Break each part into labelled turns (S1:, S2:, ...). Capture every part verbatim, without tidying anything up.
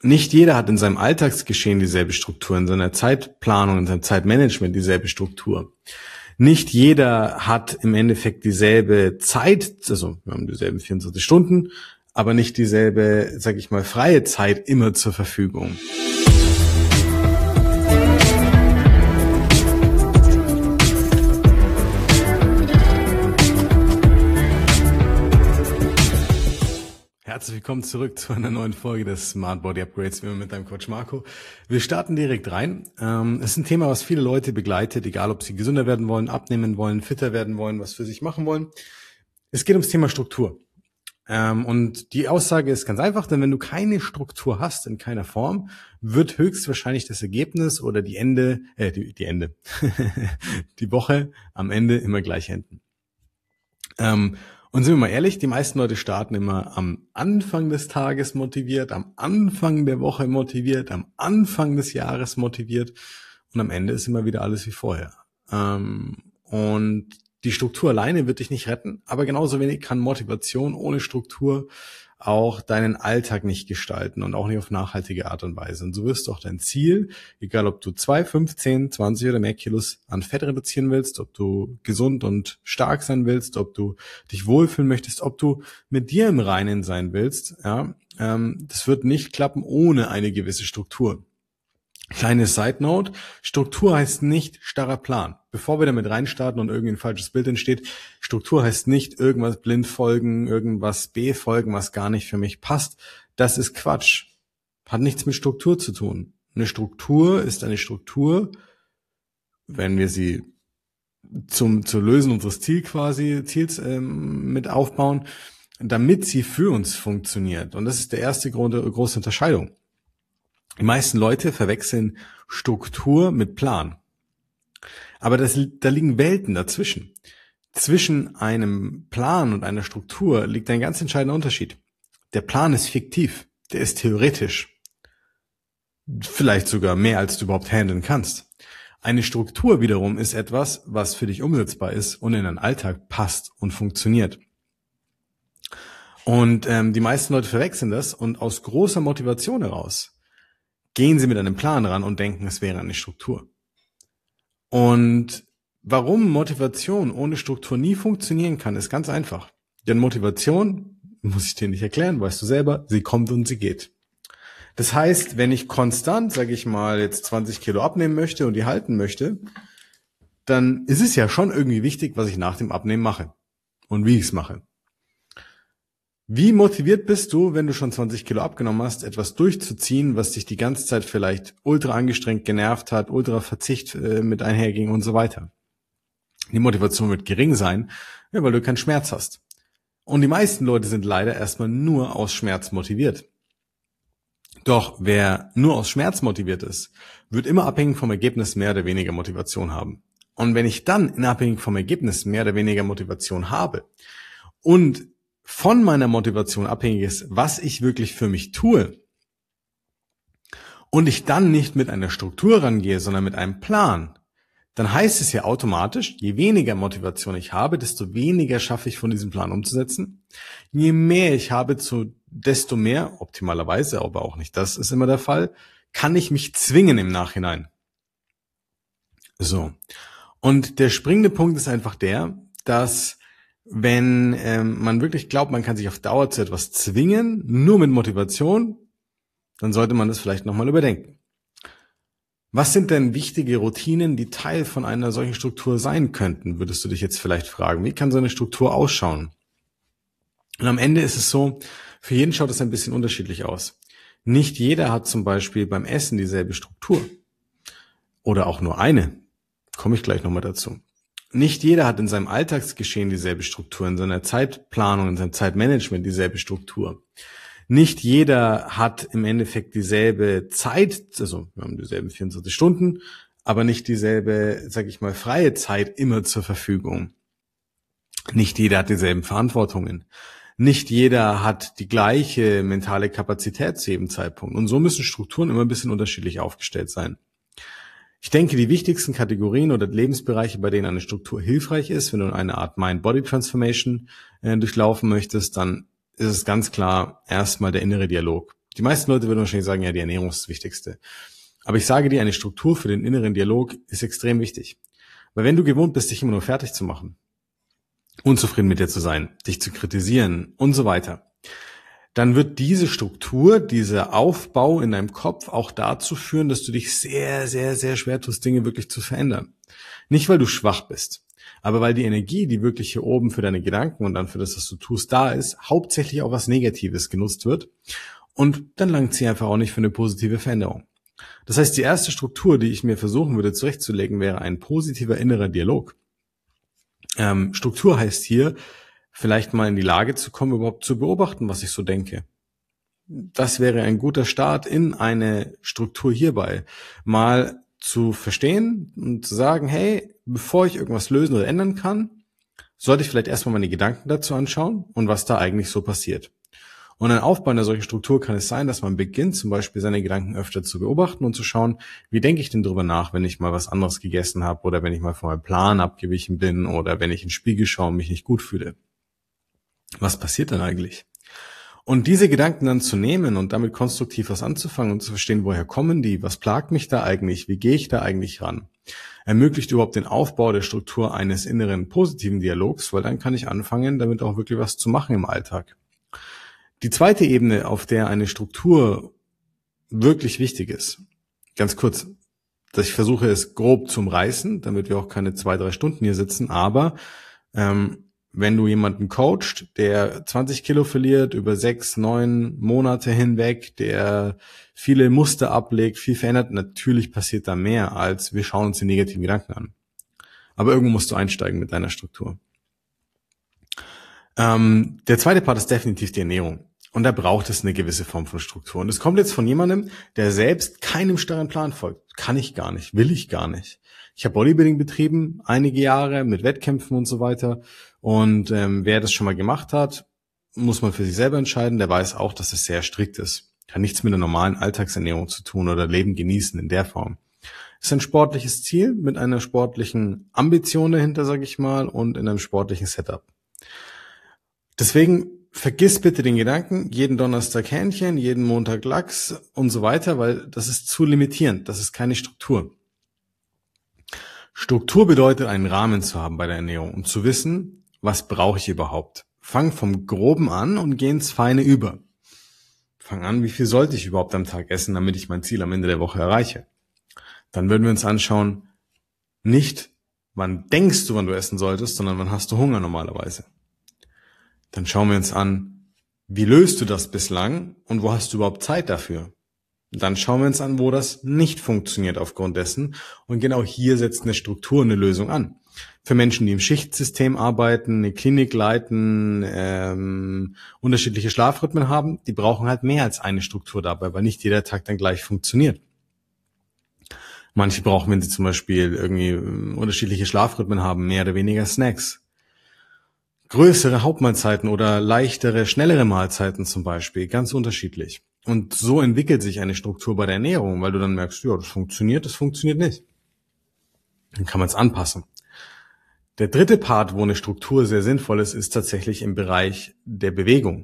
S1: Nicht jeder hat in seinem Alltagsgeschehen dieselbe Struktur, in seiner Zeitplanung, in seinem Zeitmanagement dieselbe Struktur. Nicht jeder hat im Endeffekt dieselbe Zeit, also wir haben dieselben vierundzwanzig Stunden, aber nicht dieselbe, sag ich mal, freie Zeit immer zur Verfügung. Herzlich willkommen zurück zu einer neuen Folge des Smart Body Upgrades, wie immer mit deinem Coach Marco. Wir starten direkt rein. Es ist ein Thema, was viele Leute begleitet, egal ob sie gesünder werden wollen, abnehmen wollen, fitter werden wollen, was für sich machen wollen. Es geht ums Thema Struktur. Und die Aussage ist ganz einfach, denn wenn du keine Struktur hast, in keiner Form, wird höchstwahrscheinlich das Ergebnis oder die Ende, äh, die, die Ende, die Woche am Ende immer gleich enden. Ähm, Und sind wir mal ehrlich, die meisten Leute starten immer am Anfang des Tages motiviert, am Anfang der Woche motiviert, am Anfang des Jahres motiviert und am Ende ist immer wieder alles wie vorher. Und die Struktur alleine wird dich nicht retten, aber genauso wenig kann Motivation ohne Struktur auch deinen Alltag nicht gestalten und auch nicht auf nachhaltige Art und Weise. Und so wirst du auch dein Ziel, egal ob du zwei, fünf, zehn, zwanzig oder mehr Kilos an Fett reduzieren willst, ob du gesund und stark sein willst, ob du dich wohlfühlen möchtest, ob du mit dir im Reinen sein willst, ja, ähm, das wird nicht klappen ohne eine gewisse Struktur. Kleine Side Note, Struktur heißt nicht starrer Plan. Bevor wir damit reinstarten und irgendwie ein falsches Bild entsteht, Struktur heißt nicht irgendwas blind folgen, irgendwas befolgen, was gar nicht für mich passt. Das ist Quatsch. Hat nichts mit Struktur zu tun. Eine Struktur ist eine Struktur, wenn wir sie zum zur Lösen unseres Ziels quasi Ziels ähm, mit aufbauen, damit sie für uns funktioniert. Und das ist der erste Grund, große Unterscheidung. Die meisten Leute verwechseln Struktur mit Plan. Aber das, da liegen Welten dazwischen. Zwischen einem Plan und einer Struktur liegt ein ganz entscheidender Unterschied. Der Plan ist fiktiv, der ist theoretisch. Vielleicht sogar mehr, als du überhaupt handeln kannst. Eine Struktur wiederum ist etwas, was für dich umsetzbar ist und in deinen Alltag passt und funktioniert. Und ähm, die meisten Leute verwechseln das und aus großer Motivation heraus gehen sie mit einem Plan ran und denken, es wäre eine Struktur. Und warum Motivation ohne Struktur nie funktionieren kann, ist ganz einfach. Denn Motivation, muss ich dir nicht erklären, weißt du selber, sie kommt und sie geht. Das heißt, wenn ich konstant, sage ich mal, jetzt zwanzig Kilo abnehmen möchte und die halten möchte, dann ist es ja schon irgendwie wichtig, was ich nach dem Abnehmen mache und wie ich es mache. Wie motiviert bist du, wenn du schon zwanzig Kilo abgenommen hast, etwas durchzuziehen, was dich die ganze Zeit vielleicht ultra angestrengt genervt hat, ultra Verzicht äh, mit einherging und so weiter? Die Motivation wird gering sein, ja, weil du keinen Schmerz hast. Und die meisten Leute sind leider erstmal nur aus Schmerz motiviert. Doch wer nur aus Schmerz motiviert ist, wird immer abhängig vom Ergebnis mehr oder weniger Motivation haben. Und wenn ich dann in abhängig vom Ergebnis mehr oder weniger Motivation habe und von meiner Motivation abhängig ist, was ich wirklich für mich tue und ich dann nicht mit einer Struktur rangehe, sondern mit einem Plan, dann heißt es ja automatisch, je weniger Motivation ich habe, desto weniger schaffe ich von diesem Plan umzusetzen. Je mehr ich habe, zu, desto mehr, optimalerweise, aber auch nicht das ist immer der Fall, kann ich mich zwingen im Nachhinein. So. Und der springende Punkt ist einfach der, dass wenn ähm, man wirklich glaubt, man kann sich auf Dauer zu etwas zwingen, nur mit Motivation, dann sollte man das vielleicht nochmal überdenken. Was sind denn wichtige Routinen, die Teil von einer solchen Struktur sein könnten, würdest du dich jetzt vielleicht fragen. Wie kann so eine Struktur ausschauen? Und am Ende ist es so, für jeden schaut es ein bisschen unterschiedlich aus. Nicht jeder hat zum Beispiel beim Essen dieselbe Struktur. Oder auch nur eine. Komme ich gleich nochmal dazu. Nicht jeder hat in seinem Alltagsgeschehen dieselbe Struktur, in seiner Zeitplanung, in seinem Zeitmanagement dieselbe Struktur. Nicht jeder hat im Endeffekt dieselbe Zeit, also wir haben dieselben vierundzwanzig Stunden, aber nicht dieselbe, sag ich mal, freie Zeit immer zur Verfügung. Nicht jeder hat dieselben Verantwortungen. Nicht jeder hat die gleiche mentale Kapazität zu jedem Zeitpunkt. Und so müssen Strukturen immer ein bisschen unterschiedlich aufgestellt sein. Ich denke, die wichtigsten Kategorien oder Lebensbereiche, bei denen eine Struktur hilfreich ist, wenn du eine Art Mind-Body-Transformation äh, durchlaufen möchtest, dann ist es ganz klar erstmal der innere Dialog. Die meisten Leute würden wahrscheinlich sagen, ja, die Ernährung ist das Wichtigste. Aber ich sage dir, eine Struktur für den inneren Dialog ist extrem wichtig. Weil wenn du gewohnt bist, dich immer nur fertig zu machen, unzufrieden mit dir zu sein, dich zu kritisieren und so weiter, dann wird diese Struktur, dieser Aufbau in deinem Kopf auch dazu führen, dass du dich sehr, sehr, sehr schwer tust, Dinge wirklich zu verändern. Nicht, weil du schwach bist, aber weil die Energie, die wirklich hier oben für deine Gedanken und dann für das, was du tust, da ist, hauptsächlich auf was Negatives genutzt wird. Und dann langt sie einfach auch nicht für eine positive Veränderung. Das heißt, die erste Struktur, die ich mir versuchen würde zurechtzulegen, wäre ein positiver innerer Dialog. Ähm, Struktur heißt hier, vielleicht mal in die Lage zu kommen, überhaupt zu beobachten, was ich so denke. Das wäre ein guter Start in eine Struktur hierbei. Mal zu verstehen und zu sagen, hey, bevor ich irgendwas lösen oder ändern kann, sollte ich vielleicht erstmal meine Gedanken dazu anschauen und was da eigentlich so passiert. Und ein Aufbau einer solchen Struktur kann es sein, dass man beginnt, zum Beispiel seine Gedanken öfter zu beobachten und zu schauen, wie denke ich denn darüber nach, wenn ich mal was anderes gegessen habe oder wenn ich mal von meinem Plan abgewichen bin oder wenn ich in den Spiegel schaue und mich nicht gut fühle. Was passiert denn eigentlich? Und diese Gedanken dann zu nehmen und damit konstruktiv was anzufangen und zu verstehen, woher kommen die, was plagt mich da eigentlich, wie gehe ich da eigentlich ran, ermöglicht überhaupt den Aufbau der Struktur eines inneren positiven Dialogs, weil dann kann ich anfangen, damit auch wirklich was zu machen im Alltag. Die zweite Ebene, auf der eine Struktur wirklich wichtig ist, ganz kurz, dass ich versuche es grob zu umreißen, damit wir auch keine zwei, drei Stunden hier sitzen, aber ähm, wenn du jemanden coachst, der zwanzig Kilo verliert über sechs, neun Monate hinweg, der viele Muster ablegt, viel verändert, natürlich passiert da mehr, als wir schauen uns die negativen Gedanken an. Aber irgendwo musst du einsteigen mit deiner Struktur. Ähm, der zweite Part ist definitiv die Ernährung. Und da braucht es eine gewisse Form von Struktur. Und es kommt jetzt von jemandem, der selbst keinem starren Plan folgt. Kann ich gar nicht, will ich gar nicht. Ich habe Bodybuilding betrieben, einige Jahre mit Wettkämpfen und so weiter. Und ähm, wer das schon mal gemacht hat, muss man für sich selber entscheiden. Der weiß auch, dass es sehr strikt ist. Hat nichts mit einer normalen Alltagsernährung zu tun oder Leben genießen in der Form. Es ist ein sportliches Ziel mit einer sportlichen Ambition dahinter, sage ich mal, und in einem sportlichen Setup. Deswegen vergiss bitte den Gedanken, jeden Donnerstag Hähnchen, jeden Montag Lachs und so weiter, weil das ist zu limitierend. Das ist keine Struktur. Struktur bedeutet, einen Rahmen zu haben bei der Ernährung und zu wissen, was brauche ich überhaupt. Fang vom Groben an und geh ins Feine über. Fang an, wie viel sollte ich überhaupt am Tag essen, damit ich mein Ziel am Ende der Woche erreiche. Dann würden wir uns anschauen, nicht, wann denkst du, wann du essen solltest, sondern wann hast du Hunger normalerweise. Dann schauen wir uns an, wie löst du das bislang und wo hast du überhaupt Zeit dafür? Dann schauen wir uns an, wo das nicht funktioniert aufgrund dessen. Und genau hier setzt eine Struktur eine Lösung an. Für Menschen, die im Schichtsystem arbeiten, eine Klinik leiten, ähm, unterschiedliche Schlafrhythmen haben, die brauchen halt mehr als eine Struktur dabei, weil nicht jeder Tag dann gleich funktioniert. Manche brauchen, wenn sie zum Beispiel irgendwie unterschiedliche Schlafrhythmen haben, mehr oder weniger Snacks. Größere Hauptmahlzeiten oder leichtere, schnellere Mahlzeiten zum Beispiel, ganz unterschiedlich. Und so entwickelt sich eine Struktur bei der Ernährung, weil du dann merkst, ja, das funktioniert, das funktioniert nicht. Dann kann man es anpassen. Der dritte Part, wo eine Struktur sehr sinnvoll ist, ist tatsächlich im Bereich der Bewegung.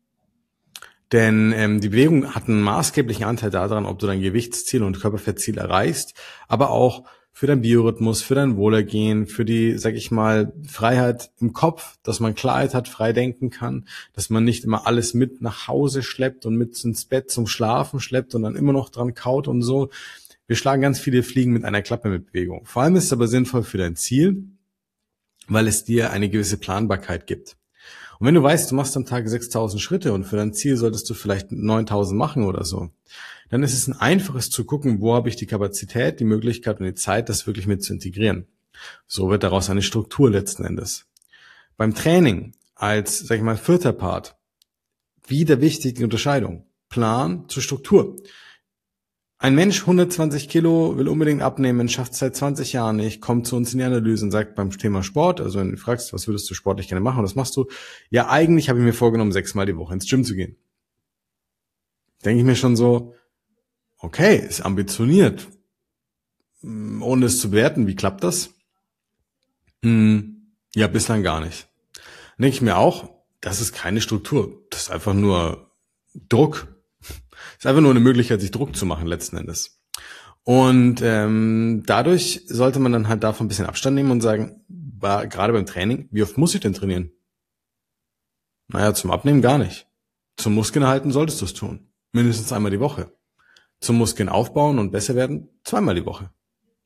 S1: Denn ähm, die Bewegung hat einen maßgeblichen Anteil daran, ob du dein Gewichtsziel und Körperfettziel erreichst, aber auch für dein Biorhythmus, für dein Wohlergehen, für die, sag ich mal, Freiheit im Kopf, dass man Klarheit hat, frei denken kann, dass man nicht immer alles mit nach Hause schleppt und mit ins Bett zum Schlafen schleppt und dann immer noch dran kaut und so. Wir schlagen ganz viele Fliegen mit einer Klappe mit Bewegung. Vor allem ist es aber sinnvoll für dein Ziel, weil es dir eine gewisse Planbarkeit gibt. Und wenn du weißt, du machst am Tag sechstausend Schritte und für dein Ziel solltest du vielleicht neuntausend machen oder so, dann ist es ein einfaches zu gucken, wo habe ich die Kapazität, die Möglichkeit und die Zeit, das wirklich mit zu integrieren. So wird daraus eine Struktur letzten Endes. Beim Training als, sag ich mal, vierter Part, wieder wichtig die Unterscheidung. Plan zur Struktur. Ein Mensch, hundertzwanzig Kilo, will unbedingt abnehmen, schafft es seit zwanzig Jahren nicht, kommt zu uns in die Analyse und sagt beim Thema Sport, also wenn du fragst, was würdest du sportlich gerne machen, was machst du? Ja, eigentlich habe ich mir vorgenommen, sechsmal die Woche ins Gym zu gehen. Denke ich mir schon so, okay, ist ambitioniert. Ohne es zu bewerten, wie klappt das? Hm, ja, bislang gar nicht. Dann denke ich mir auch, das ist keine Struktur. Das ist einfach nur Druck. Ist einfach nur eine Möglichkeit, sich Druck zu machen letzten Endes. Und ähm, dadurch sollte man dann halt davon ein bisschen Abstand nehmen und sagen, war, gerade beim Training, wie oft muss ich denn trainieren? Naja, zum Abnehmen gar nicht. Zum Muskeln halten solltest du es tun. Mindestens einmal die Woche. Zum Muskeln aufbauen und besser werden, zweimal die Woche.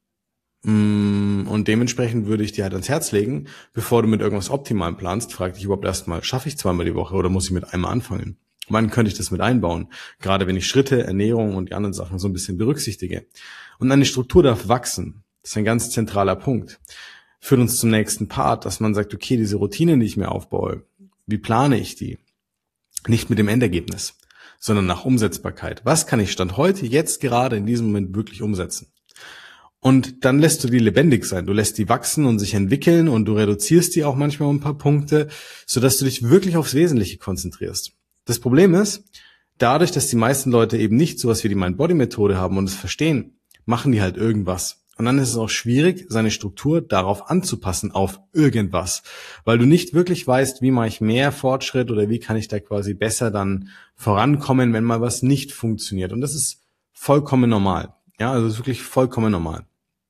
S1: Und dementsprechend würde ich dir halt ans Herz legen, bevor du mit irgendwas Optimalem planst, frag dich überhaupt erstmal, schaffe ich zweimal die Woche oder muss ich mit einmal anfangen? Wann könnte ich das mit einbauen? Gerade wenn ich Schritte, Ernährung und die anderen Sachen so ein bisschen berücksichtige. Und eine Struktur darf wachsen. Das ist ein ganz zentraler Punkt. Führt uns zum nächsten Part, dass man sagt, okay, diese Routinen, die ich mir aufbaue, wie plane ich die? Nicht mit dem Endergebnis, sondern nach Umsetzbarkeit. Was kann ich Stand heute, jetzt gerade in diesem Moment wirklich umsetzen? Und dann lässt du die lebendig sein. Du lässt die wachsen und sich entwickeln und du reduzierst die auch manchmal um ein paar Punkte, sodass du dich wirklich aufs Wesentliche konzentrierst. Das Problem ist, dadurch, dass die meisten Leute eben nicht sowas wie die Mind-Body-Methode haben und es verstehen, machen die halt irgendwas. Und dann ist es auch schwierig, seine Struktur darauf anzupassen, auf irgendwas. Weil du nicht wirklich weißt, wie mache ich mehr Fortschritt oder wie kann ich da quasi besser dann vorankommen, wenn mal was nicht funktioniert. Und das ist vollkommen normal. Ja, also das ist wirklich vollkommen normal.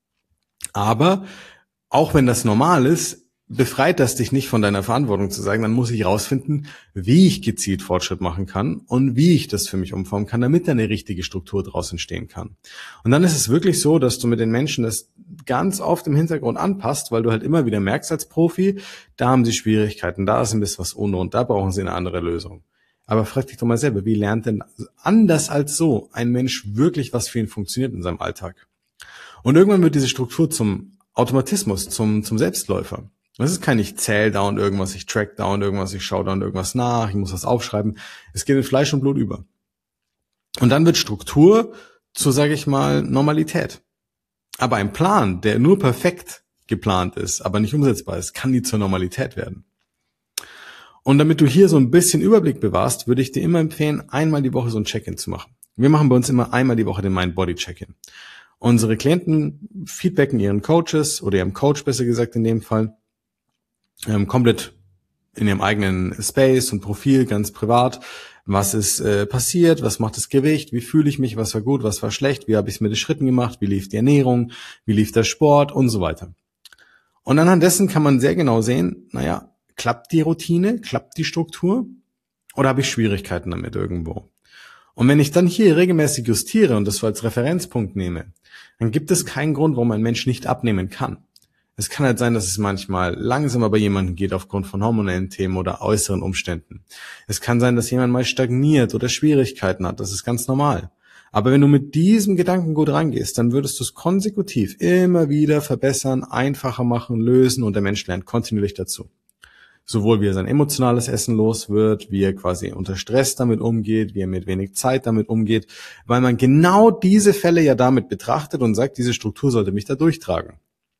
S1: Aber auch wenn das normal ist, befreit das dich nicht von deiner Verantwortung zu sagen, dann muss ich rausfinden, wie ich gezielt Fortschritt machen kann und wie ich das für mich umformen kann, damit da eine richtige Struktur draus entstehen kann. Und dann ist es wirklich so, dass du mit den Menschen das ganz oft im Hintergrund anpasst, weil du halt immer wieder merkst als Profi, da haben sie Schwierigkeiten, da ist ein bisschen was unrund, da brauchen sie eine andere Lösung. Aber frag dich doch mal selber, wie lernt denn anders als so ein Mensch wirklich, was für ihn funktioniert in seinem Alltag? Und irgendwann wird diese Struktur zum Automatismus, zum, zum Selbstläufer. Das ist kein, ich zähle da und irgendwas, ich track da und irgendwas, ich schaue da und irgendwas nach, ich muss was aufschreiben. Es geht in Fleisch und Blut über. Und dann wird Struktur zu, sage ich mal, Normalität. Aber ein Plan, der nur perfekt geplant ist, aber nicht umsetzbar ist, kann nie zur Normalität werden. Und damit du hier so ein bisschen Überblick bewahrst, würde ich dir immer empfehlen, einmal die Woche so ein Check-in zu machen. Wir machen bei uns immer einmal die Woche den Mind-Body-Check-in. Unsere Klienten feedbacken ihren Coaches oder ihrem Coach, besser gesagt in dem Fall, ähm, komplett in ihrem eigenen Space und Profil, ganz privat. Was ist äh, passiert? Was macht das Gewicht? Wie fühle ich mich? Was war gut? Was war schlecht? Wie habe ich es mit den Schritten gemacht? Wie lief die Ernährung? Wie lief der Sport? Und so weiter. Und anhand dessen kann man sehr genau sehen, naja, klappt die Routine? Klappt die Struktur? Oder habe ich Schwierigkeiten damit irgendwo? Und wenn ich dann hier regelmäßig justiere und das so als Referenzpunkt nehme, dann gibt es keinen Grund, warum ein Mensch nicht abnehmen kann. Es kann halt sein, dass es manchmal langsamer bei jemandem geht aufgrund von hormonellen Themen oder äußeren Umständen. Es kann sein, dass jemand mal stagniert oder Schwierigkeiten hat. Das ist ganz normal. Aber wenn du mit diesem Gedankengut rangehst, dann würdest du es konsekutiv immer wieder verbessern, einfacher machen, lösen und der Mensch lernt kontinuierlich dazu. Sowohl wie er sein emotionales Essen los wird, wie er quasi unter Stress damit umgeht, wie er mit wenig Zeit damit umgeht, weil man genau diese Fälle ja damit betrachtet und sagt, diese Struktur sollte mich da durchtragen.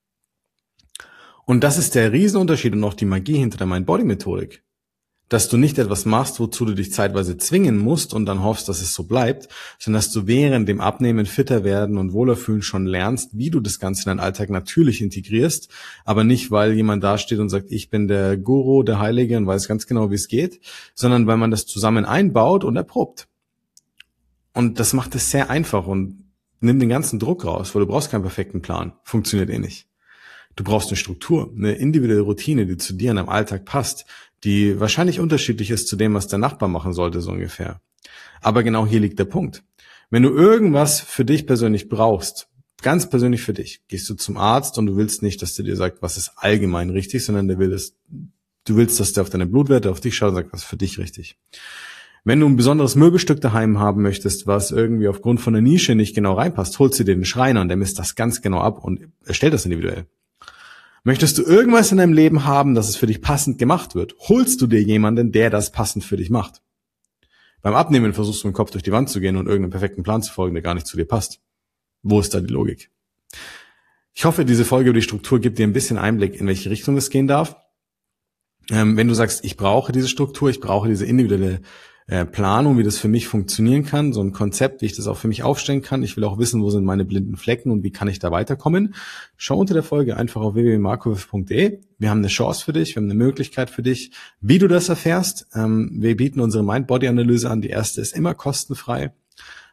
S1: Und das ist der Riesenunterschied und auch die Magie hinter der Mind-Body-Methodik. Dass du nicht etwas machst, wozu du dich zeitweise zwingen musst und dann hoffst, dass es so bleibt, sondern dass du während dem Abnehmen, fitter werden und wohler fühlen schon lernst, wie du das Ganze in deinen Alltag natürlich integrierst, aber nicht, weil jemand dasteht und sagt, ich bin der Guru, der Heilige und weiß ganz genau, wie es geht, sondern weil man das zusammen einbaut und erprobt. Und das macht es sehr einfach und nimmt den ganzen Druck raus, weil du brauchst keinen perfekten Plan. Funktioniert eh nicht. Du brauchst eine Struktur, eine individuelle Routine, die zu dir in deinem Alltag passt, die wahrscheinlich unterschiedlich ist zu dem, was der Nachbar machen sollte, so ungefähr. Aber genau hier liegt der Punkt. Wenn du irgendwas für dich persönlich brauchst, ganz persönlich für dich, gehst du zum Arzt und du willst nicht, dass der dir sagt, was ist allgemein richtig, sondern der will das, du willst, dass der auf deine Blutwerte, auf dich schaut und sagt, was ist für dich richtig. Wenn du ein besonderes Möbelstück daheim haben möchtest, was irgendwie aufgrund von der Nische nicht genau reinpasst, holst du dir den Schreiner und der misst das ganz genau ab und erstellt das individuell. Möchtest du irgendwas in deinem Leben haben, dass es für dich passend gemacht wird, holst du dir jemanden, der das passend für dich macht. Beim Abnehmen versuchst du mit dem Kopf durch die Wand zu gehen und irgendeinem perfekten Plan zu folgen, der gar nicht zu dir passt. Wo ist da die Logik? Ich hoffe, diese Folge über die Struktur gibt dir ein bisschen Einblick, in welche Richtung es gehen darf. Ähm, wenn du sagst, ich brauche diese Struktur, ich brauche diese individuelle äh, Planung, wie das für mich funktionieren kann, so ein Konzept, wie ich das auch für mich aufstellen kann. Ich will auch wissen, wo sind meine blinden Flecken und wie kann ich da weiterkommen. Schau unter der Folge einfach auf w w w punkt markow punkt d e. Wir haben eine Chance für dich, wir haben eine Möglichkeit für dich, wie du das erfährst. Ähm, wir bieten unsere Mind-Body-Analyse an. Die erste ist immer kostenfrei.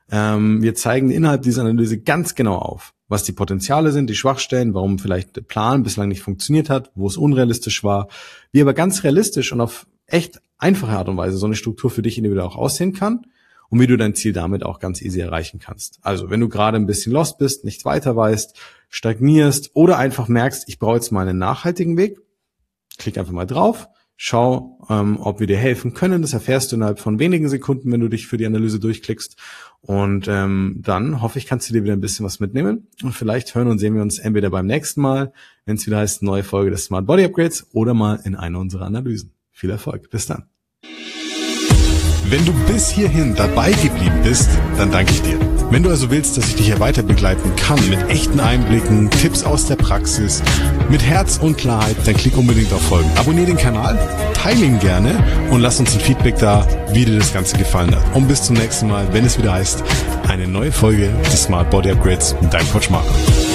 S1: Ähm, wir zeigen innerhalb dieser Analyse ganz genau auf, was die Potenziale sind, die Schwachstellen, warum vielleicht der Plan bislang nicht funktioniert hat, wo es unrealistisch war, wie aber ganz realistisch und auf echt einfache Art und Weise so eine Struktur für dich individuell auch aussehen kann und wie du dein Ziel damit auch ganz easy erreichen kannst. Also wenn du gerade ein bisschen lost bist, nicht weiter weißt, stagnierst oder einfach merkst, ich brauche jetzt mal einen nachhaltigen Weg, klick einfach mal drauf, schau, ähm, ob wir dir helfen können. Das erfährst du innerhalb von wenigen Sekunden, wenn du dich für die Analyse durchklickst. Und ähm, dann hoffe ich, kannst du dir wieder ein bisschen was mitnehmen. Und vielleicht hören und sehen wir uns entweder beim nächsten Mal, wenn es wieder heißt, neue Folge des Smart Body Upgrades, oder mal in einer unserer Analysen. Viel Erfolg. Bis dann. Wenn du bis hierhin dabei geblieben bist, dann danke ich dir. Wenn du also willst, dass ich dich hier weiter begleiten kann mit echten Einblicken, Tipps aus der Praxis, mit Herz und Klarheit, dann klick unbedingt auf Folgen. Abonnier den Kanal, teile ihn gerne und lass uns ein Feedback da, wie dir das Ganze gefallen hat. Und bis zum nächsten Mal, wenn es wieder heißt, eine neue Folge des Smart Body Upgrades mit deinem Coach Marco.